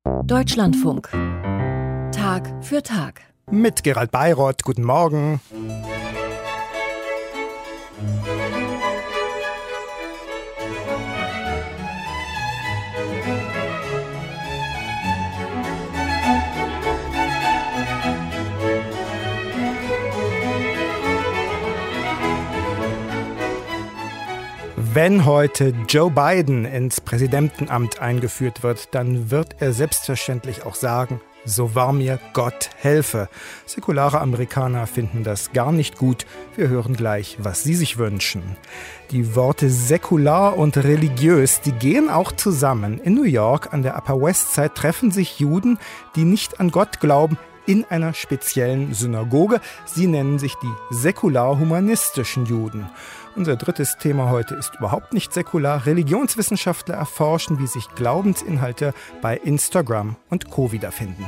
Deutschlandfunk. Tag für Tag. Mit Gerald Bayroth, guten Morgen. Wenn heute Joe Biden ins Präsidentenamt eingeführt wird, dann wird er selbstverständlich auch sagen, so wahr mir Gott helfe. Säkulare Amerikaner finden das gar nicht gut. Wir hören gleich, was sie sich wünschen. Die Worte säkular und religiös, die gehen auch zusammen. In New York an der Upper West Side treffen sich Juden, die nicht an Gott glauben, in einer speziellen Synagoge. Sie nennen sich die säkular-humanistischen Juden. Unser drittes Thema heute ist überhaupt nicht säkular. Religionswissenschaftler erforschen, wie sich Glaubensinhalte bei Instagram und Co. wiederfinden.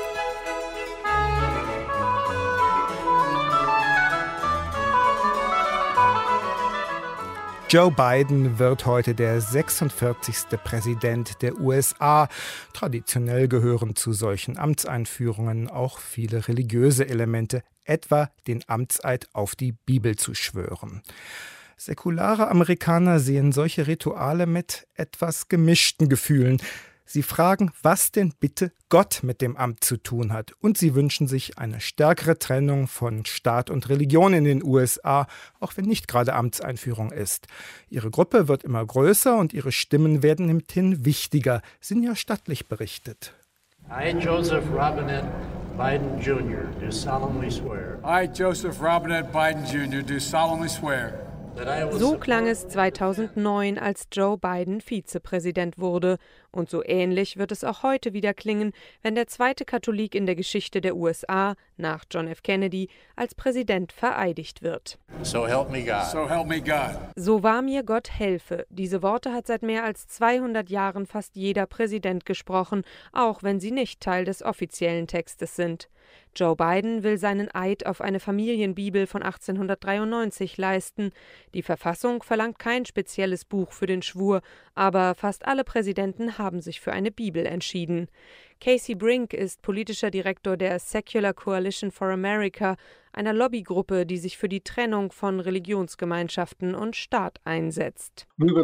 Joe Biden wird heute der 46. Präsident der USA. Traditionell gehören zu solchen Amtseinführungen auch viele religiöse Elemente, etwa den Amtseid auf die Bibel zu schwören. Säkulare Amerikaner sehen solche Rituale mit etwas gemischten Gefühlen. Sie fragen, was denn bitte Gott mit dem Amt zu tun hat. Und sie wünschen sich eine stärkere Trennung von Staat und Religion in den USA, auch wenn nicht gerade Amtseinführung ist. Ihre Gruppe wird immer größer und ihre Stimmen werden mithin wichtiger. Sinja Stattlich berichtet. I, Joseph Robinette Biden Jr., do solemnly swear. I, Joseph Robinette Biden Jr., do solemnly swear. So klang es 2009, als Joe Biden Vizepräsident wurde. Und so ähnlich wird es auch heute wieder klingen, wenn der zweite Katholik in der Geschichte der USA, nach John F. Kennedy, als Präsident vereidigt wird. So help me God. So help me God. So wahr mir Gott helfe. Diese Worte hat seit mehr als 200 Jahren fast jeder Präsident gesprochen, auch wenn sie nicht Teil des offiziellen Textes sind. Joe Biden will seinen Eid auf eine Familienbibel von 1893 leisten. Die Verfassung verlangt kein spezielles Buch für den Schwur, aber fast alle Präsidenten haben sich für eine Bibel entschieden. Casey Brink ist politischer Direktor der Secular Coalition for America, einer Lobbygruppe, die sich für die Trennung von Religionsgemeinschaften und Staat einsetzt. Wir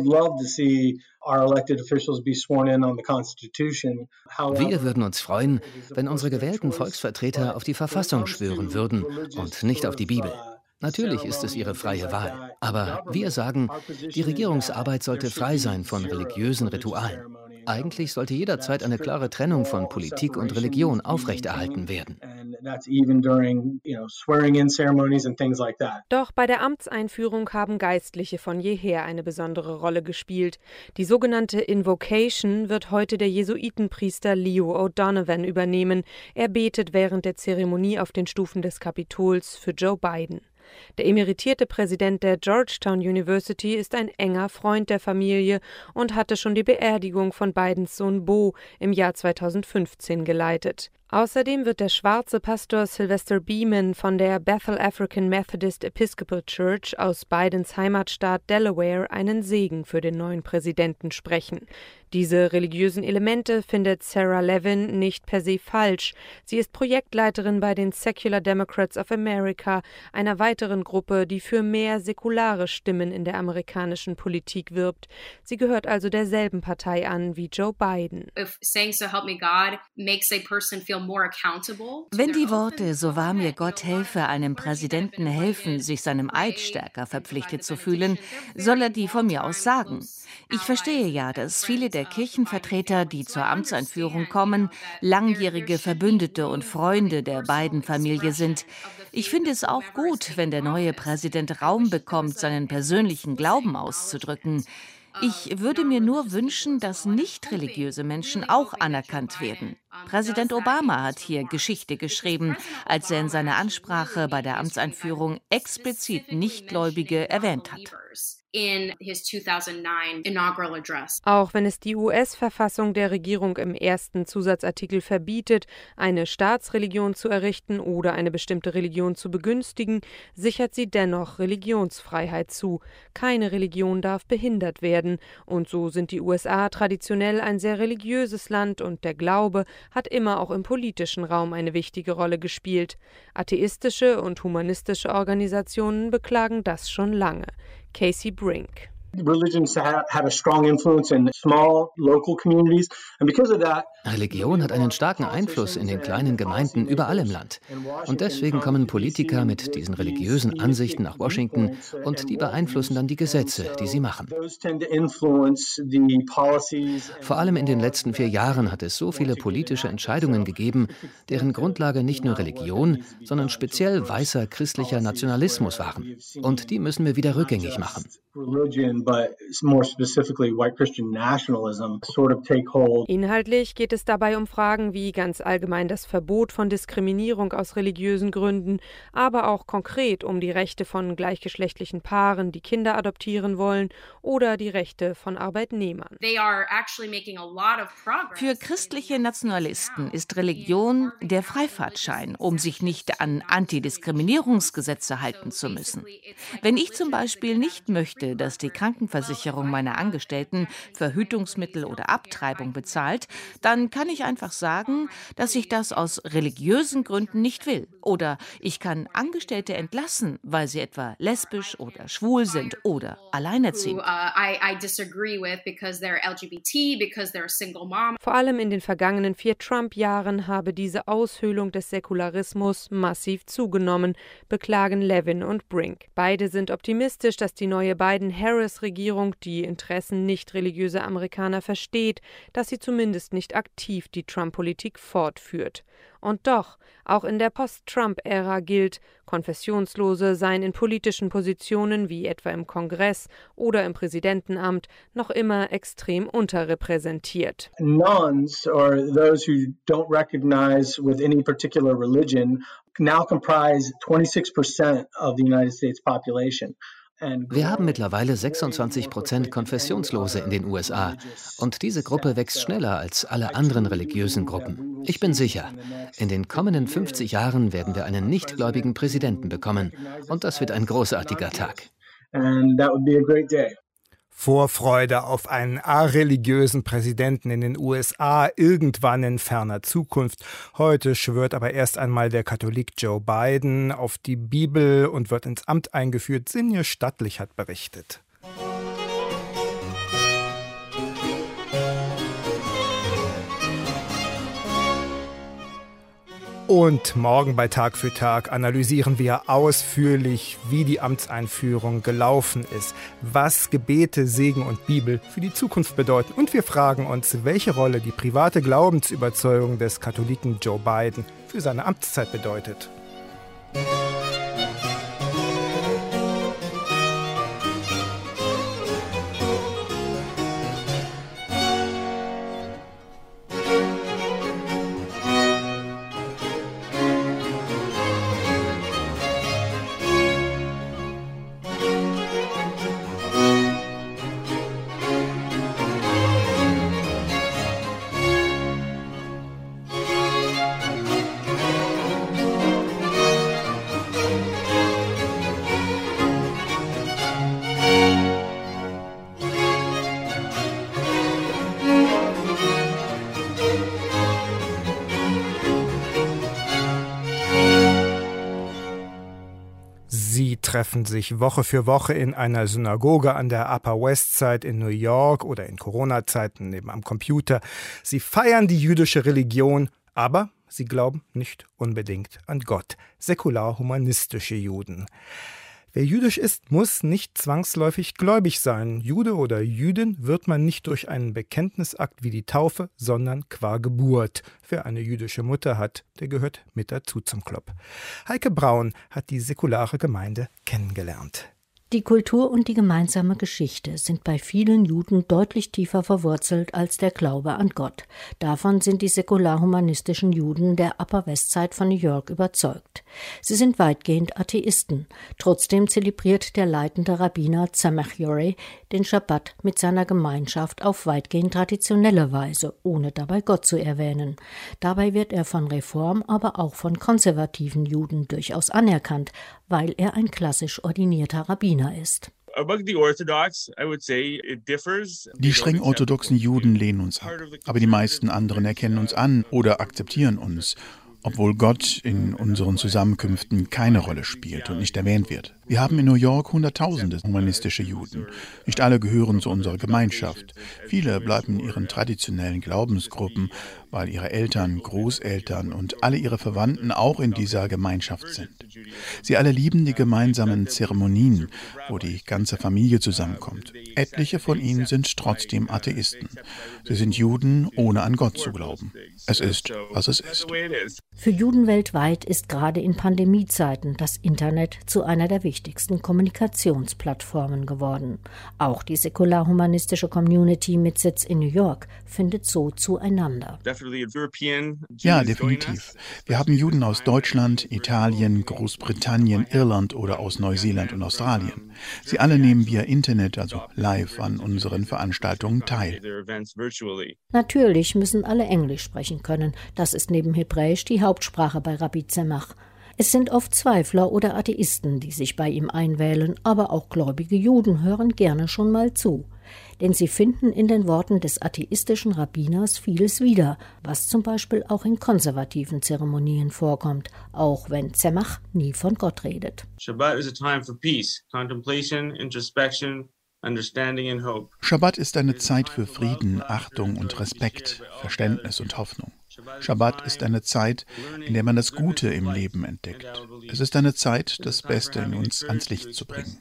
würden uns freuen, wenn unsere gewählten Volksvertreter auf die Verfassung schwören würden und nicht auf die Bibel. Natürlich ist es ihre freie Wahl, aber wir sagen, die Regierungsarbeit sollte frei sein von religiösen Ritualen. Eigentlich sollte jederzeit eine klare Trennung von Politik und Religion aufrechterhalten werden. Doch bei der Amtseinführung haben Geistliche von jeher eine besondere Rolle gespielt. Die sogenannte Invocation wird heute der Jesuitenpriester Leo O'Donovan übernehmen. Er betet während der Zeremonie auf den Stufen des Kapitols für Joe Biden. Der emeritierte Präsident der Georgetown University ist ein enger Freund der Familie und hatte schon die Beerdigung von Bidens Sohn Beau im Jahr 2015 geleitet. Außerdem wird der schwarze Pastor Sylvester Beeman von der Bethel African Methodist Episcopal Church aus Bidens Heimatstaat Delaware einen Segen für den neuen Präsidenten sprechen. Diese religiösen Elemente findet Sarah Levin nicht per se falsch. Sie ist Projektleiterin bei den Secular Democrats of America, einer weiteren Gruppe, die für mehr säkulare Stimmen in der amerikanischen Politik wirbt. Sie gehört also derselben Partei an wie Joe Biden. Wenn die Worte „So wahr mir Gott helfe“ einem Präsidenten helfen, sich seinem Eid stärker verpflichtet zu fühlen, soll er die von mir aus sagen. Ich verstehe ja, dass viele der Kirchenvertreter, die zur Amtseinführung kommen, langjährige Verbündete und Freunde der beiden Familie sind. Ich finde es auch gut, wenn der neue Präsident Raum bekommt, seinen persönlichen Glauben auszudrücken. Ich würde mir nur wünschen, dass nicht-religiöse Menschen auch anerkannt werden. Präsident Obama hat hier Geschichte geschrieben, als er in seiner Ansprache bei der Amtseinführung explizit Nichtgläubige erwähnt hat. Auch wenn es die US-Verfassung der Regierung im ersten Zusatzartikel verbietet, eine Staatsreligion zu errichten oder eine bestimmte Religion zu begünstigen, sichert sie dennoch Religionsfreiheit zu. Keine Religion darf behindert werden. Und so sind die USA traditionell ein sehr religiöses Land und der Glaube hat immer auch im politischen Raum eine wichtige Rolle gespielt. Atheistische und humanistische Organisationen beklagen das schon lange. Casey Brink. Religion hat einen starken Einfluss in den kleinen Gemeinden überall im Land. Und deswegen kommen Politiker mit diesen religiösen Ansichten nach Washington und die beeinflussen dann die Gesetze, die sie machen. Vor allem in den letzten 4 Jahren hat es so viele politische Entscheidungen gegeben, deren Grundlage nicht nur Religion, sondern speziell weißer christlicher Nationalismus waren. Und die müssen wir wieder rückgängig machen. Inhaltlich geht es dabei um Fragen wie ganz allgemein das Verbot von Diskriminierung aus religiösen Gründen, aber auch konkret um die Rechte von gleichgeschlechtlichen Paaren, die Kinder adoptieren wollen, oder die Rechte von Arbeitnehmern. Für christliche Nationalisten ist Religion der Freifahrtschein, um sich nicht an Antidiskriminierungsgesetze halten zu müssen. Wenn ich zum Beispiel nicht möchte, dass die Krankenversicherung meiner Angestellten Verhütungsmittel oder Abtreibung bezahlt, dann kann ich einfach sagen, dass ich das aus religiösen Gründen nicht will. Oder ich kann Angestellte entlassen, weil sie etwa lesbisch oder schwul sind oder alleinerziehend. Vor allem in den vergangenen 4 Trump-Jahren habe diese Aushöhlung des Säkularismus massiv zugenommen, beklagen Levin und Brink. Beide sind optimistisch, dass die neue Biden-Harris-Regierung die Interessen nicht religiöser Amerikaner versteht, dass sie zumindest nicht aktiv die Trump-Politik fortführt. Und doch, auch in der Post-Trump-Ära gilt, Konfessionslose seien in politischen Positionen wie etwa im Kongress oder im Präsidentenamt noch immer extrem unterrepräsentiert. Nuns or those who don't recognize with any particular religion now comprise 26% of the United States population. Wir haben mittlerweile 26% Konfessionslose in den USA und diese Gruppe wächst schneller als alle anderen religiösen Gruppen. Ich bin sicher, in den kommenden 50 Jahren werden wir einen nichtgläubigen Präsidenten bekommen und das wird ein großartiger Tag. Vorfreude auf einen areligiösen Präsidenten in den USA irgendwann in ferner Zukunft. Heute schwört aber erst einmal der Katholik Joe Biden auf die Bibel und wird ins Amt eingeführt. Sinje Stattlich hat berichtet. Und morgen bei Tag für Tag analysieren wir ausführlich, wie die Amtseinführung gelaufen ist, was Gebete, Segen und Bibel für die Zukunft bedeuten. Und wir fragen uns, welche Rolle die private Glaubensüberzeugung des Katholiken Joe Biden für seine Amtszeit bedeutet. Sie treffen sich Woche für Woche in einer Synagoge an der Upper West Side in New York oder in Corona-Zeiten eben am Computer. Sie feiern die jüdische Religion, aber sie glauben nicht unbedingt an Gott. Säkular-humanistische Juden. Wer jüdisch ist, muss nicht zwangsläufig gläubig sein. Jude oder Jüdin wird man nicht durch einen Bekenntnisakt wie die Taufe, sondern qua Geburt. Wer eine jüdische Mutter hat, der gehört mit dazu zum Club. Heike Braun hat die säkulare Gemeinde kennengelernt. Die Kultur und die gemeinsame Geschichte sind bei vielen Juden deutlich tiefer verwurzelt als der Glaube an Gott. Davon sind die säkular-humanistischen Juden der Upper West Side von New York überzeugt. Sie sind weitgehend Atheisten. Trotzdem zelebriert der leitende Rabbiner Tzemach Yoreh den Schabbat mit seiner Gemeinschaft auf weitgehend traditionelle Weise, ohne dabei Gott zu erwähnen. Dabei wird er von Reform, aber auch von konservativen Juden durchaus anerkannt, weil er ein klassisch ordinierter Rabbiner ist. Die streng orthodoxen Juden lehnen uns ab, aber die meisten anderen erkennen uns an oder akzeptieren uns, obwohl Gott in unseren Zusammenkünften keine Rolle spielt und nicht erwähnt wird. Wir haben in New York Hunderttausende humanistische Juden. Nicht alle gehören zu unserer Gemeinschaft. Viele bleiben in ihren traditionellen Glaubensgruppen, weil ihre Eltern, Großeltern und alle ihre Verwandten auch in dieser Gemeinschaft sind. Sie alle lieben die gemeinsamen Zeremonien, wo die ganze Familie zusammenkommt. Etliche von ihnen sind trotzdem Atheisten. Sie sind Juden, ohne an Gott zu glauben. Es ist, was es ist. Für Juden weltweit ist gerade in Pandemiezeiten das Internet zu einer der wichtigsten Kommunikationsplattformen geworden. Auch die säkular-humanistische Community mit Sitz in New York findet so zueinander. Ja, definitiv. Wir haben Juden aus Deutschland, Italien, Großbritannien, Irland oder aus Neuseeland und Australien. Sie alle nehmen via Internet, also live, an unseren Veranstaltungen teil. Natürlich müssen alle Englisch sprechen können. Das ist neben Hebräisch die Hauptsprache bei Rabbi Tzemach. Es sind oft Zweifler oder Atheisten, die sich bei ihm einwählen, aber auch gläubige Juden hören gerne schon mal zu. Denn sie finden in den Worten des atheistischen Rabbiners vieles wieder, was zum Beispiel auch in konservativen Zeremonien vorkommt, auch wenn Tzemach nie von Gott redet. Shabbat is a time for peace, contemplation, introspection, understanding and hope. Shabbat ist eine Zeit für Frieden, Achtung und Respekt, Verständnis und Hoffnung. Shabbat ist eine Zeit, in der man das Gute im Leben entdeckt. Es ist eine Zeit, das Beste in uns ans Licht zu bringen.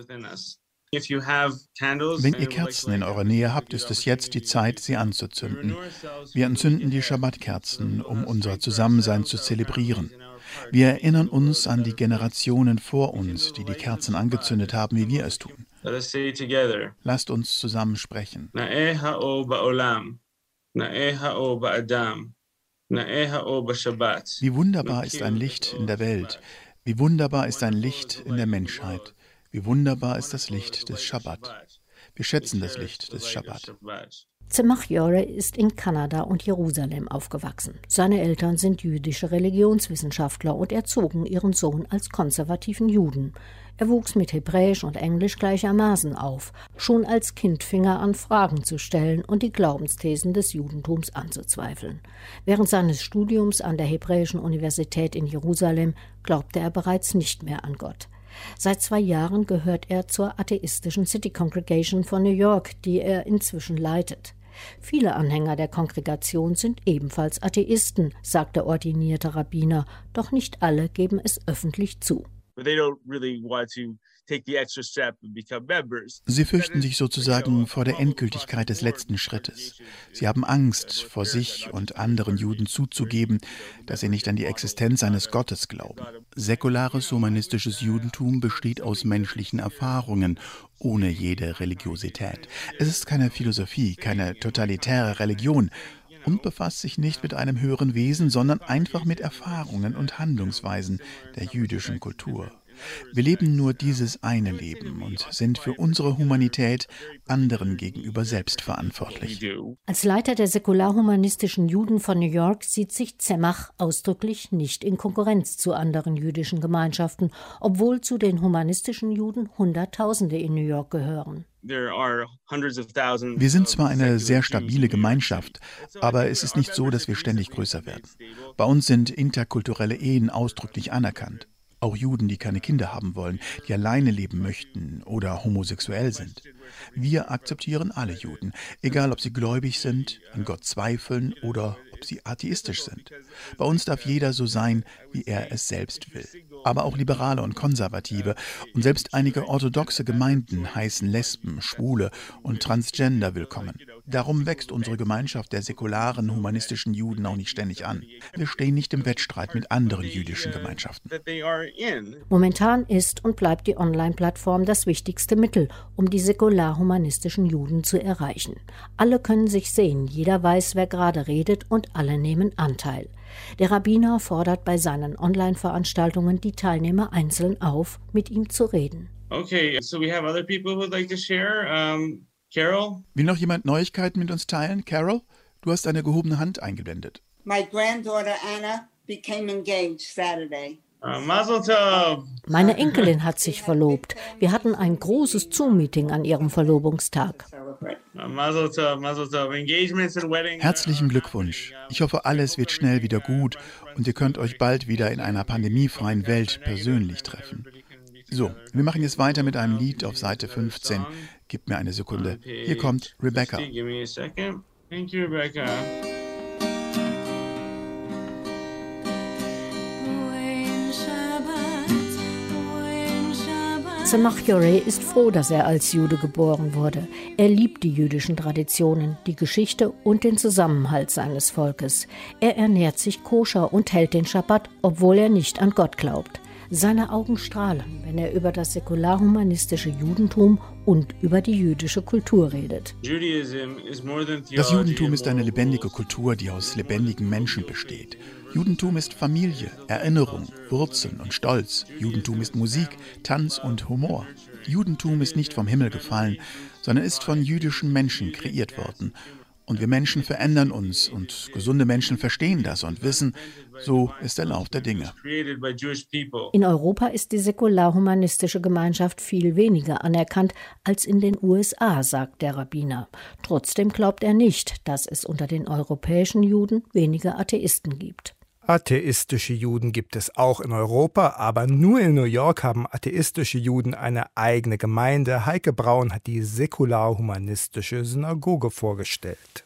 Wenn ihr Kerzen in eurer Nähe habt, ist es jetzt die Zeit, sie anzuzünden. Wir entzünden die Shabbat-Kerzen, um unser Zusammensein zu zelebrieren. Wir erinnern uns an die Generationen vor uns, die die Kerzen angezündet haben, wie wir es tun. Lasst uns zusammen sprechen. Wie wunderbar ist ein Licht in der Welt. Wie wunderbar ist ein Licht in der Menschheit. Wie wunderbar ist das Licht des Schabbat. Wir schätzen das Licht des Schabbat. Tzemach Yoreh ist in Kanada und Jerusalem aufgewachsen. Seine Eltern sind jüdische Religionswissenschaftler und erzogen ihren Sohn als konservativen Juden. Er wuchs mit Hebräisch und Englisch gleichermaßen auf. Schon als Kind fing er an, Fragen zu stellen und die Glaubensthesen des Judentums anzuzweifeln. Während seines Studiums an der Hebräischen Universität in Jerusalem glaubte er bereits nicht mehr an Gott. Seit 2 Jahren gehört er zur atheistischen City Congregation von New York, die er inzwischen leitet. Viele Anhänger der Kongregation sind ebenfalls Atheisten, sagt der ordinierte Rabbiner, doch nicht alle geben es öffentlich zu. Sie fürchten sich sozusagen vor der Endgültigkeit des letzten Schrittes. Sie haben Angst, vor sich und anderen Juden zuzugeben, dass sie nicht an die Existenz eines Gottes glauben. Säkulares humanistisches Judentum besteht aus menschlichen Erfahrungen, ohne jede Religiosität. Es ist keine Philosophie, keine totalitäre Religion und befasst sich nicht mit einem höheren Wesen, sondern einfach mit Erfahrungen und Handlungsweisen der jüdischen Kultur. Wir leben nur dieses eine Leben und sind für unsere Humanität anderen gegenüber selbst verantwortlich. Als Leiter der säkular-humanistischen Juden von New York sieht sich Tzemach ausdrücklich nicht in Konkurrenz zu anderen jüdischen Gemeinschaften, obwohl zu den humanistischen Juden Hunderttausende in New York gehören. Wir sind zwar eine sehr stabile Gemeinschaft, aber es ist nicht so, dass wir ständig größer werden. Bei uns sind interkulturelle Ehen ausdrücklich anerkannt. Auch Juden, die keine Kinder haben wollen, die alleine leben möchten oder homosexuell sind. Wir akzeptieren alle Juden, egal ob sie gläubig sind, an Gott zweifeln oder ob ob sie atheistisch sind. Bei uns darf jeder so sein, wie er es selbst will. Aber auch Liberale und Konservative und selbst einige orthodoxe Gemeinden heißen Lesben, Schwule und Transgender willkommen. Darum wächst unsere Gemeinschaft der säkularen, humanistischen Juden auch nicht ständig an. Wir stehen nicht im Wettstreit mit anderen jüdischen Gemeinschaften. Momentan ist und bleibt die Online-Plattform das wichtigste Mittel, um die säkular-humanistischen Juden zu erreichen. Alle können sich sehen, jeder weiß, wer gerade redet und alle nehmen Anteil. Der Rabbiner fordert bei seinen Online-Veranstaltungen die Teilnehmer einzeln auf, mit ihm zu reden. Okay, so we have other people who'd like to share. Carol? Will noch jemand Neuigkeiten mit uns teilen? Carol, du hast eine gehobene Hand eingeblendet. My granddaughter Anna became engaged Saturday. Mazel tov. Meine Enkelin hat sich verlobt. Wir hatten ein großes Zoom-Meeting an ihrem Verlobungstag. Mazel tov, mazel tov. Engagements and weddings. Herzlichen Glückwunsch. Ich hoffe, alles wird schnell wieder gut und ihr könnt euch bald wieder in einer pandemiefreien Welt persönlich treffen. So, wir machen jetzt weiter mit einem Lied auf Seite 15. Gib mir eine Sekunde. Hier kommt Rebecca. Give me a second. Thank you, Rebecca. Tzemach Yoreh ist froh, dass er als Jude geboren wurde. Er liebt die jüdischen Traditionen, die Geschichte und den Zusammenhalt seines Volkes. Er ernährt sich koscher und hält den Schabbat, obwohl er nicht an Gott glaubt. Seine Augen strahlen, wenn er über das säkular-humanistische Judentum und über die jüdische Kultur redet. Das Judentum ist eine lebendige Kultur, die aus lebendigen Menschen besteht. Judentum ist Familie, Erinnerung, Wurzeln und Stolz. Judentum ist Musik, Tanz und Humor. Judentum ist nicht vom Himmel gefallen, sondern ist von jüdischen Menschen kreiert worden. Und wir Menschen verändern uns und gesunde Menschen verstehen das und wissen, so ist der Lauf der Dinge. In Europa ist die säkular-humanistische Gemeinschaft viel weniger anerkannt als in den USA, sagt der Rabbiner. Trotzdem glaubt er nicht, dass es unter den europäischen Juden weniger Atheisten gibt. Atheistische Juden gibt es auch in Europa, aber nur in New York haben atheistische Juden eine eigene Gemeinde. Heike Braun hat die säkular-humanistische Synagoge vorgestellt.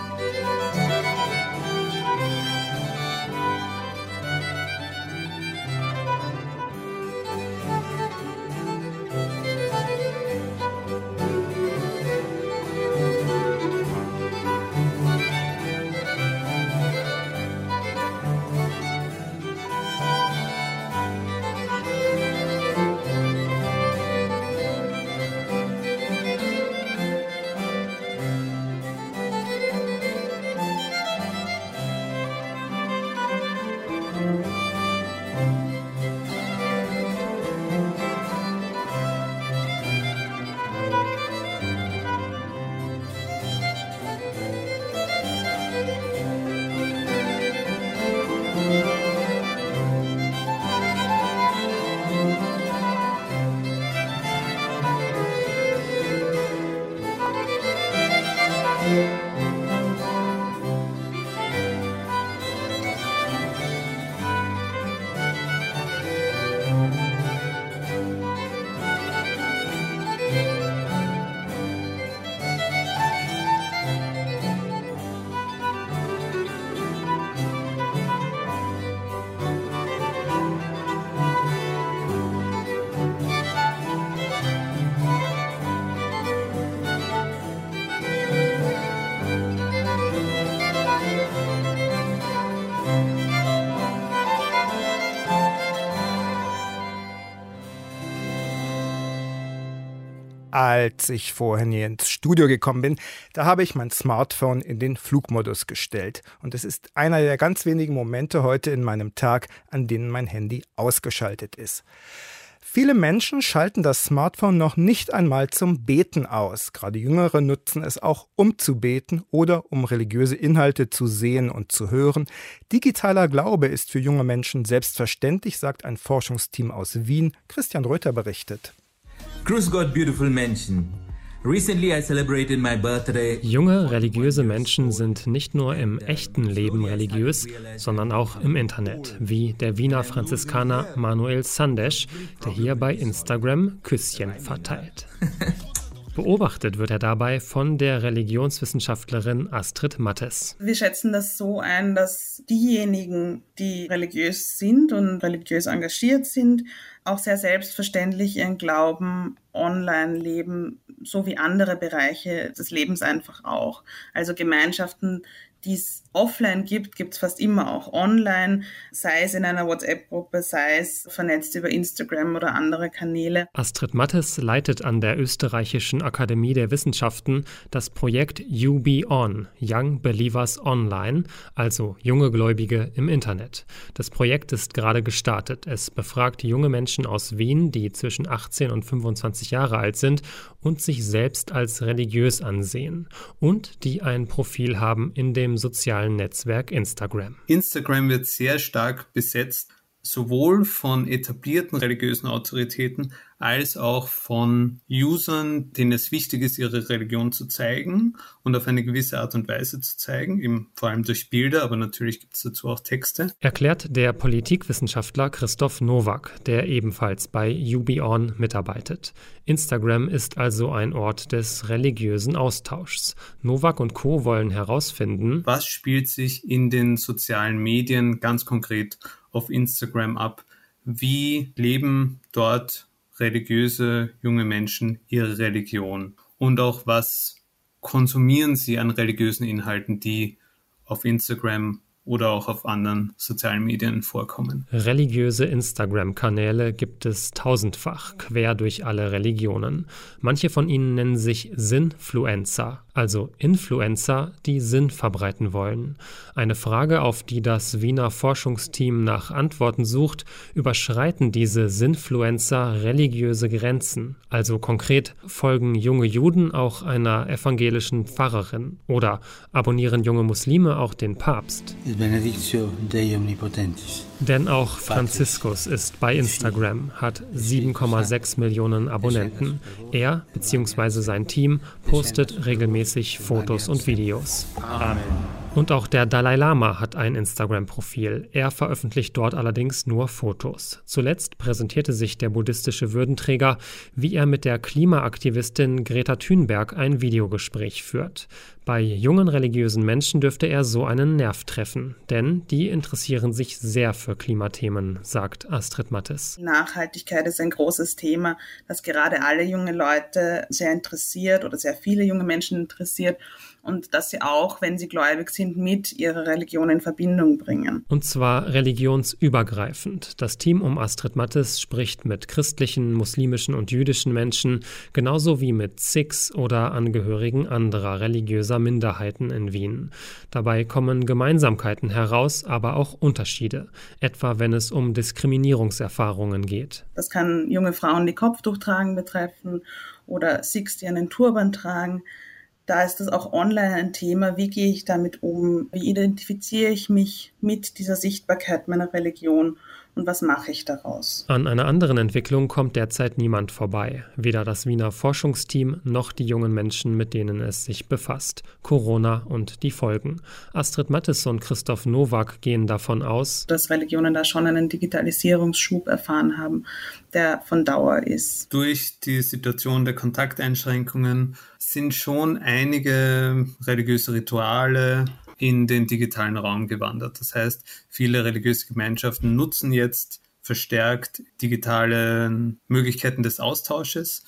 Als ich vorhin hier ins Studio gekommen bin, da habe ich mein Smartphone in den Flugmodus gestellt. Und es ist einer der ganz wenigen Momente heute in meinem Tag, an denen mein Handy ausgeschaltet ist. Viele Menschen schalten das Smartphone noch nicht einmal zum Beten aus. Gerade Jüngere nutzen es auch, um zu beten oder um religiöse Inhalte zu sehen und zu hören. Digitaler Glaube ist für junge Menschen selbstverständlich, sagt ein Forschungsteam aus Wien. Christian Röther berichtet. Grüß Gott, beautiful Menschen. Recently I celebrated my birthday. Junge religiöse Menschen sind nicht nur im echten Leben religiös, sondern auch im Internet, wie der Wiener Franziskaner Manuel Sandesch, der hier bei Instagram Küsschen verteilt. Beobachtet wird er dabei von der Religionswissenschaftlerin Astrid Mattes. Wir schätzen das so ein, dass diejenigen, die religiös sind und religiös engagiert sind, auch sehr selbstverständlich ihren Glauben online leben, so wie andere Bereiche des Lebens einfach auch. Also Gemeinschaften, die es offline gibt es fast immer auch online, sei es in einer WhatsApp-Gruppe, sei es vernetzt über Instagram oder andere Kanäle. Astrid Mattes leitet an der Österreichischen Akademie der Wissenschaften das Projekt YouBeOn, Young Believers Online, also junge Gläubige im Internet. Das Projekt ist gerade gestartet. Es befragt junge Menschen aus Wien, die zwischen 18 und 25 Jahre alt sind und sich selbst als religiös ansehen und die ein Profil haben in dem sozialen Netzwerk Instagram. Instagram wird sehr stark besetzt, sowohl von etablierten religiösen Autoritäten als auch von Usern, denen es wichtig ist, ihre Religion zu zeigen und auf eine gewisse Art und Weise zu zeigen, eben vor allem durch Bilder, aber natürlich gibt es dazu auch Texte. Erklärt der Politikwissenschaftler Christoph Nowak, der ebenfalls bei YouBeOn mitarbeitet. Instagram ist also ein Ort des religiösen Austauschs. Nowak und Co. wollen herausfinden, was spielt sich in den sozialen Medien ganz konkret auf Instagram ab? Wie leben dort religiöse junge Menschen ihre Religion? Und auch was konsumieren sie an religiösen Inhalten, die auf Instagram oder auch auf anderen sozialen Medien vorkommen. Religiöse Instagram-Kanäle gibt es tausendfach, quer durch alle Religionen. Manche von ihnen nennen sich Sinnfluencer, also Influencer, die Sinn verbreiten wollen. Eine Frage, auf die das Wiener Forschungsteam nach Antworten sucht: Überschreiten diese Sinnfluencer religiöse Grenzen? Also konkret, folgen junge Juden auch einer evangelischen Pfarrerin? Oder abonnieren junge Muslime auch den Papst? Benedictio Dei Omnipotentis. Denn auch Franziskus ist bei Instagram, hat 7,6 Millionen Abonnenten. Er bzw. sein Team postet regelmäßig Fotos und Videos. Amen. Und auch der Dalai Lama hat ein Instagram-Profil. Er veröffentlicht dort allerdings nur Fotos. Zuletzt präsentierte sich der buddhistische Würdenträger, wie er mit der Klimaaktivistin Greta Thunberg ein Videogespräch führt. Bei jungen religiösen Menschen dürfte er so einen Nerv treffen, denn die interessieren sich sehr für Klimathemen, sagt Astrid Mattes. Nachhaltigkeit ist ein großes Thema, das gerade alle junge Leute sehr interessiert oder sehr viele junge Menschen interessiert. Und dass sie auch, wenn sie gläubig sind, mit ihrer Religion in Verbindung bringen. Und zwar religionsübergreifend. Das Team um Astrid Mattes spricht mit christlichen, muslimischen und jüdischen Menschen, genauso wie mit Sikhs oder Angehörigen anderer religiöser Minderheiten in Wien. Dabei kommen Gemeinsamkeiten heraus, aber auch Unterschiede, etwa wenn es um Diskriminierungserfahrungen geht. Das kann junge Frauen, die Kopftuch tragen, betreffen oder Sikhs, die einen Turban tragen. Da ist es auch online ein Thema, wie gehe ich damit um, wie identifiziere ich mich mit dieser Sichtbarkeit meiner Religion und was mache ich daraus? An einer anderen Entwicklung kommt derzeit niemand vorbei, weder das Wiener Forschungsteam noch die jungen Menschen, mit denen es sich befasst. Corona und die Folgen. Astrid Mattes und Christoph Nowak gehen davon aus, dass Religionen da schon einen Digitalisierungsschub erfahren haben, der von Dauer ist. Durch die Situation der Kontakteinschränkungen sind schon einige religiöse Rituale in den digitalen Raum gewandert. Das heißt, viele religiöse Gemeinschaften nutzen jetzt verstärkt digitale Möglichkeiten des Austausches,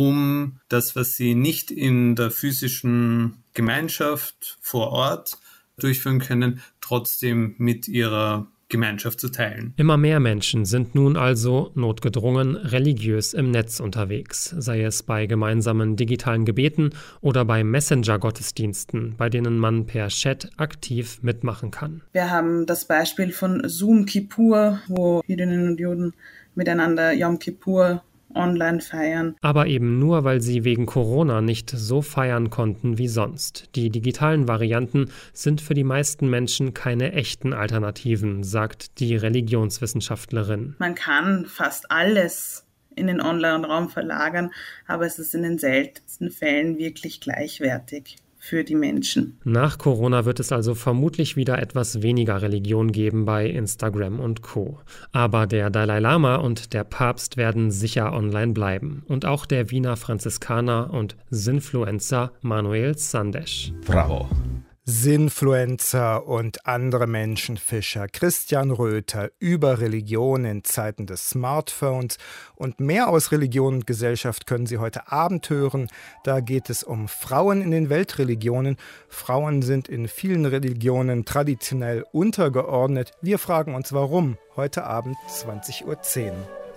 um das, was sie nicht in der physischen Gemeinschaft vor Ort durchführen können, trotzdem mit ihrer Gemeinschaft zu teilen. Immer mehr Menschen sind nun also notgedrungen religiös im Netz unterwegs, sei es bei gemeinsamen digitalen Gebeten oder bei Messenger-Gottesdiensten, bei denen man per Chat aktiv mitmachen kann. Wir haben das Beispiel von Zoom Kippur, wo Jüdinnen und Juden miteinander Yom Kippur online feiern. Aber eben nur, weil sie wegen Corona nicht so feiern konnten wie sonst. Die digitalen Varianten sind für die meisten Menschen keine echten Alternativen, sagt die Religionswissenschaftlerin. Man kann fast alles in den Online-Raum verlagern, aber es ist in den seltensten Fällen wirklich gleichwertig. für die Menschen. Nach Corona wird es also vermutlich wieder etwas weniger Religion geben bei Instagram und Co. Aber der Dalai Lama und der Papst werden sicher online bleiben. Und auch der Wiener Franziskaner und Sinfluencer Manuel Sandesh. Bravo. Sinfluencer und andere Menschenfischer, Christian Röther über Religion in Zeiten des Smartphones. Und mehr aus Religion und Gesellschaft können Sie heute Abend hören. Da geht es um Frauen in den Weltreligionen. Frauen sind in vielen Religionen traditionell untergeordnet. Wir fragen uns warum. Heute Abend 20:10 Uhr.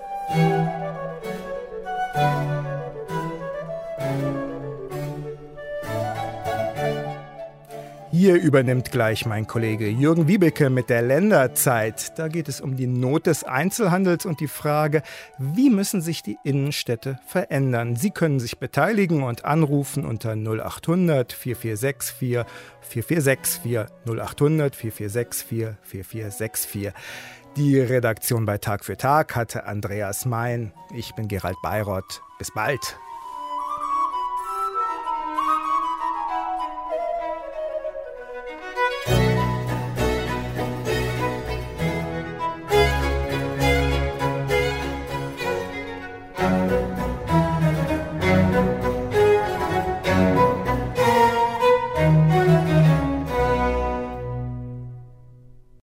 Hier übernimmt gleich mein Kollege Jürgen Wiebeke mit der Länderzeit. Da geht es um die Not des Einzelhandels und die Frage, wie müssen sich die Innenstädte verändern? Sie können sich beteiligen und anrufen unter 0800 4464 4464 0800 4464 4464. Die Redaktion bei Tag für Tag hatte Andreas Mein. Ich bin Gerald Bayrott. Bis bald.